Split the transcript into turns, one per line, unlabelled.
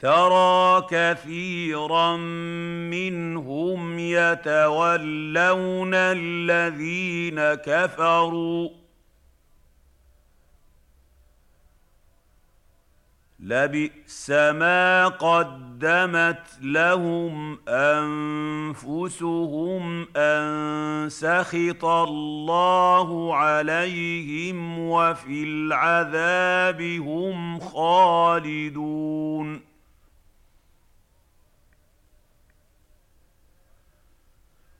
ترى كثيرا منهم يتولون الذين كفروا لبئس ما قدمت لهم أنفسهم أن سخط الله عليهم وفي العذاب هم خالدون